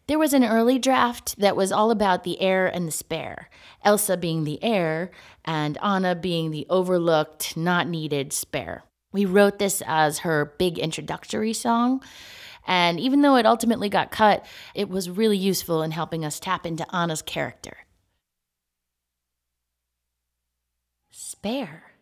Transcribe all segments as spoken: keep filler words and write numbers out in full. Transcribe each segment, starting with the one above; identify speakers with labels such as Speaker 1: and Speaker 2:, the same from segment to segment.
Speaker 1: There was an early draft that was all about the heir and the spare, Elsa being the heir and Anna being the overlooked, not needed spare. We wrote this as her big introductory song, and even though it ultimately got cut, it was really useful in helping us tap into Anna's character. Spare.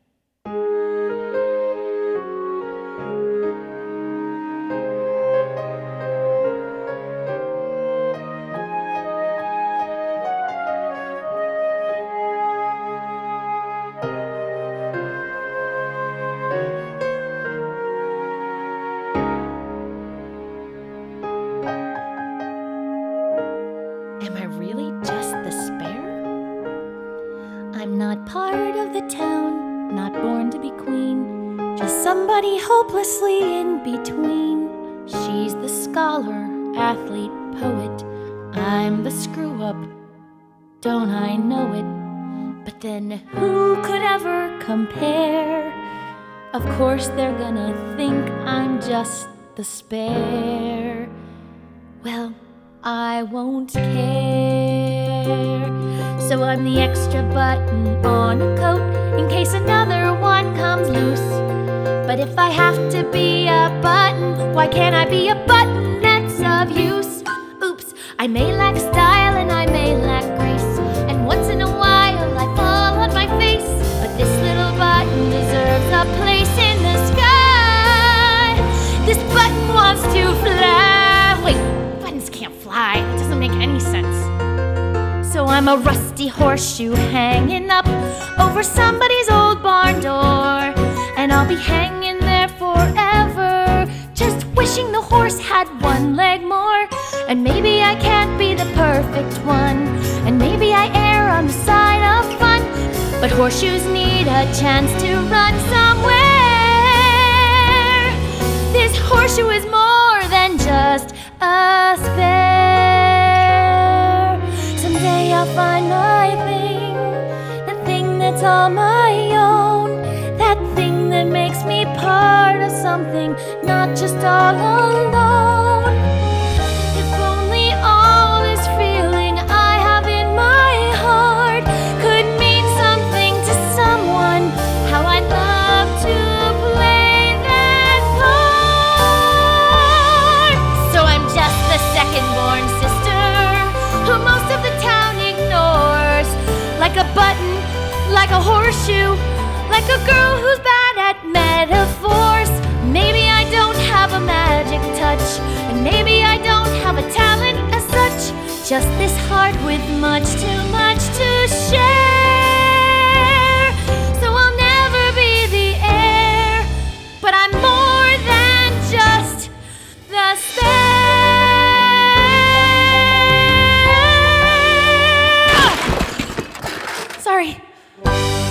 Speaker 1: Am I really just the spare? I'm not part of the town, not born to be queen, just somebody hopelessly in between. She's the scholar, athlete, poet. I'm the screw-up, don't I know it? But then who could ever compare? Of course they're gonna think I'm just the spare. Well, I won't care. So I'm the extra button on a coat in case another one comes loose. But if I have to be a button, why can't I be a button that's of use? Oops, I may lack style and I may lack grace, and once in a while I fall on my face. But this little button deserves a place in the sky. This button wants to fly. Wait, buttons can't fly. That doesn't make any sense. So I'm a rusty horseshoe hanging up over somebody's old barn door, and I'll be hanging there forever, just wishing the horse had one leg more. And maybe I can't be the perfect one, and maybe I err on the side of fun, but horseshoes need a chance to run somewhere. This horseshoe is more than just a spare. Someday I'll find my thing, the thing that's all my own, that thing that makes me part of something, not just all alone. If only all this feeling I have in my heart could mean something to someone, how I'd love to play that part. So I'm just the second-born sister who most of the town ignores, like a button, like a horseshoe, like a girl who's bad at metaphors. Maybe I don't have a magic touch, and maybe I don't have a talent as such, just this heart with much too much to share. So I'll never be the heir, but I'm more than just the spare. Sorry.